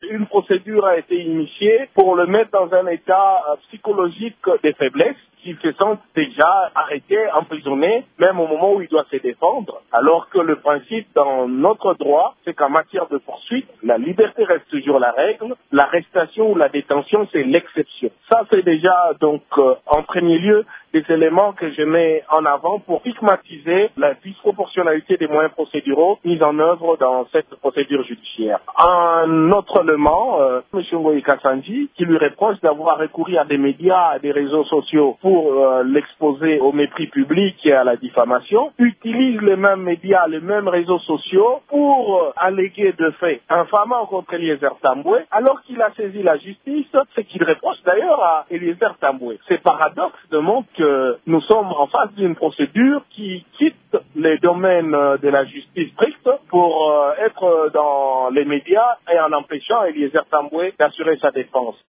une procédure a été initiée pour le mettre dans un état psychologique de faiblesse, qui se sent déjà arrêté, emprisonné, même au moment où il doit se défendre, alors que le principe dans notre droit, c'est qu'en matière de poursuite, la liberté reste toujours la règle, l'arrestation ou la détention, c'est l'exception. Ça, c'est déjà donc en premier lieu des éléments que je mets en avant pour stigmatiser la disproportionnalité des moyens procéduraux mis en œuvre dans cette procédure judiciaire. Un autre élément, M. Ngoï Kassanji, qui lui reproche d'avoir recouru à des médias, à des réseaux sociaux pour l'exposer au mépris public et à la diffamation, utilise les mêmes médias, les mêmes réseaux sociaux pour alléguer de faits infamants contre Eliezer Tamboué, alors qu'il a saisi la justice, ce qu'il reproche d'ailleurs à Eliezer Tamboué. Ces paradoxes démontrent que nous sommes en face d'une procédure qui quitte les domaines de la justice stricte pour être dans les médias et en empêchant Eliezer Tamboué d'assurer sa défense.